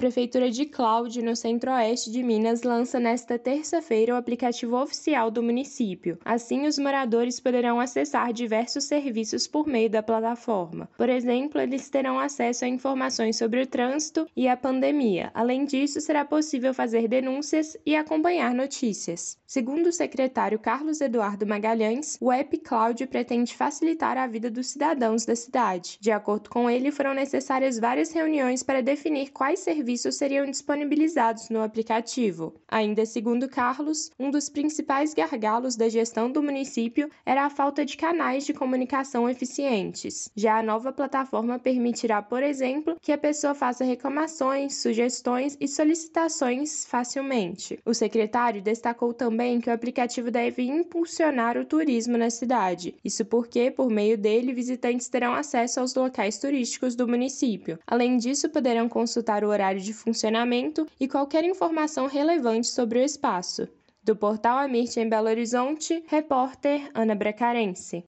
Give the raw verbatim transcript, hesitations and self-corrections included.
Prefeitura de Cláudia, no centro-oeste de Minas, lança nesta terça-feira o aplicativo oficial do município. Assim, os moradores poderão acessar diversos serviços por meio da plataforma. Por exemplo, eles terão acesso a informações sobre o trânsito e a pandemia. Além disso, será possível fazer denúncias e acompanhar notícias. Segundo o secretário Carlos Eduardo Magalhães, o app Cláudia pretende facilitar a vida dos cidadãos da cidade. De acordo com ele, foram necessárias várias reuniões para definir quais serviços seriam disponibilizados no aplicativo. Ainda segundo Carlos, um dos principais gargalos da gestão do município era a falta de canais de comunicação eficientes. Já a nova plataforma permitirá, por exemplo, que a pessoa faça reclamações, sugestões e solicitações facilmente. O secretário destacou também que o aplicativo deve impulsionar o turismo na cidade. Isso porque, por meio dele, visitantes terão acesso aos locais turísticos do município. Além disso, poderão consultar o horário de funcionamento e qualquer informação relevante sobre o espaço. Do portal Amirte em Belo Horizonte, repórter Ana Bracarense.